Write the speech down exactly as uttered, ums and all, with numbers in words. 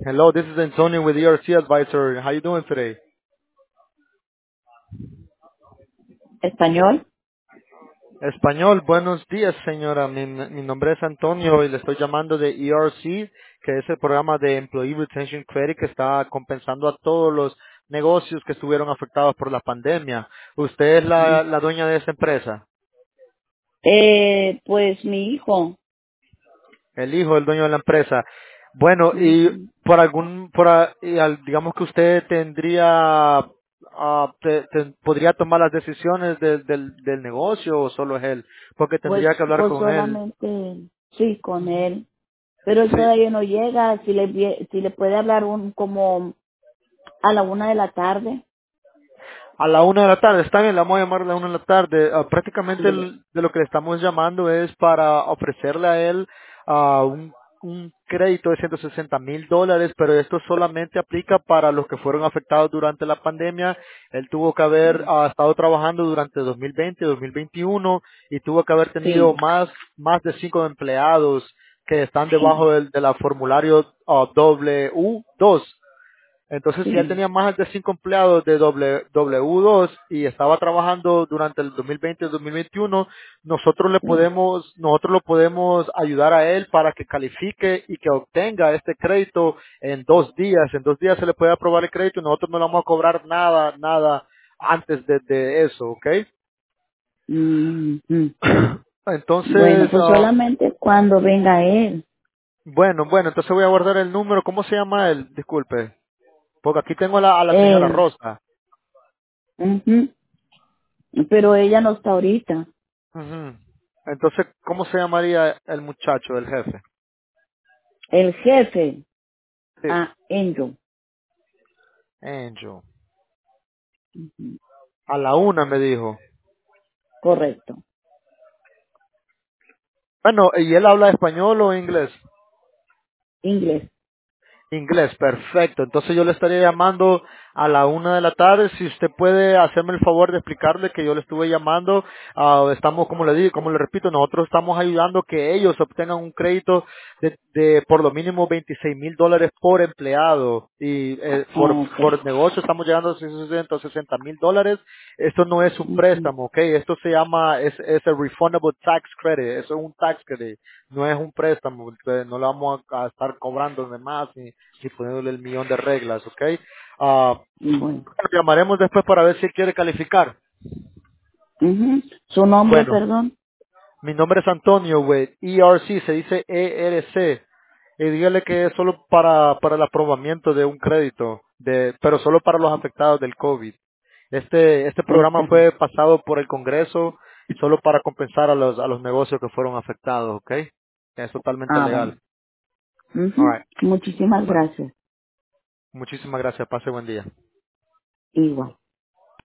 Hello, this is Antonio with E R C Advisor. How you doing today? Español. Español, buenos días, señora. Mi, mi nombre es Antonio y le estoy llamando de E R C, que es el programa de Employee Retention Credit que está compensando a todos los negocios que estuvieron afectados por la pandemia. ¿Usted es la, la dueña de esta empresa? Eh, pues mi hijo. El hijo del dueño de la empresa. Bueno, y Ujú. por algún, por, a- y al- digamos que usted tendría, ah, te- te- podría tomar las decisiones del, del, del negocio o solo es él, porque Pues, tendría que hablar pues con él. solamente sí con él. Pero él Sí. todavía no llega. Si le vie- si le puede hablar un como a la una de la tarde. A la una de la tarde, está bien, la vamos a llamar a la una de la tarde. Ah, prácticamente Ándele. el- de lo que le estamos llamando es para ofrecerle a él ah, un, un crédito de ciento sesenta mil dólares, pero esto solamente aplica para los que fueron afectados durante la pandemia. Él tuvo que haber ah, estado trabajando durante dos mil veinte, dos mil veintiuno y tuvo que haber tenido Sí, más, más de cinco empleados que están sí, debajo del, de la formulario ah, W dos. Entonces, si él sí. tenía más de cinco empleados de W dos y estaba trabajando durante el dos mil veinte y dos mil veintiuno, nosotros le Sí. podemos, nosotros lo podemos ayudar a él para que califique y que obtenga este crédito en dos días. En dos días se le puede aprobar el crédito y nosotros no le vamos a cobrar nada, nada antes de, de eso, ¿ok? Mm, mm. Bueno, Entonces, pues ah, solamente cuando venga él. bueno, bueno, entonces voy a guardar el número. ¿Cómo se llama él? Disculpe. Porque aquí tengo a la, a la señora Eh, Rosa. ujú. Pero ella no está ahorita. Ujú. Entonces, ¿cómo se llamaría el muchacho, el jefe? El jefe. Sí. Ah, Angel. Angel. Ujú. A la una me dijo. Correcto. Bueno, ¿y él habla español o inglés? Inglés. Inglés, perfecto. Entonces yo le estaría llamando a la una de la tarde. Si usted puede hacerme el favor de explicarle que yo le estuve llamando, ah, estamos, como le digo, como le repito, nosotros estamos ayudando que ellos obtengan un crédito de, de por lo mínimo veintiséis mil dólares por empleado y eh, por, Ok. por negocio estamos llegando a ciento sesenta mil dólares. Esto no es un Ujú. préstamo, ¿ok? Esto se llama, es, es el refundable tax credit. Eso es un tax credit, no es un préstamo. Entonces, no le vamos a, a estar cobrando de más ni, ni poniéndole el millón de reglas, ¿ok? Ah, Bueno. lo llamaremos después para ver si quiere calificar. Ujú. Su nombre, Bueno, perdón. mi nombre es Antonio, güey. E R C, se dice E R C. Y dígale que es solo para, para el aprobamiento de un crédito, de, pero solo para los afectados del COVID. Este, este programa Está bien. fue pasado por el Congreso solo para compensar a los, a los negocios que fueron afectados, ¿ok? Es totalmente Ah, legal. bueno. Ujú. Alright. Muchísimas Bueno, gracias. muchísimas gracias. Pase buen día. Igual.